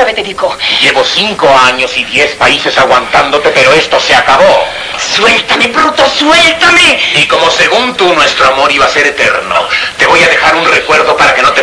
Atrévete, Dico. Llevo 5 años y 10 países aguantándote, pero esto se acabó. Suéltame, bruto, suéltame. Y como según tú nuestro amor iba a ser eterno, te voy a dejar un recuerdo para que no te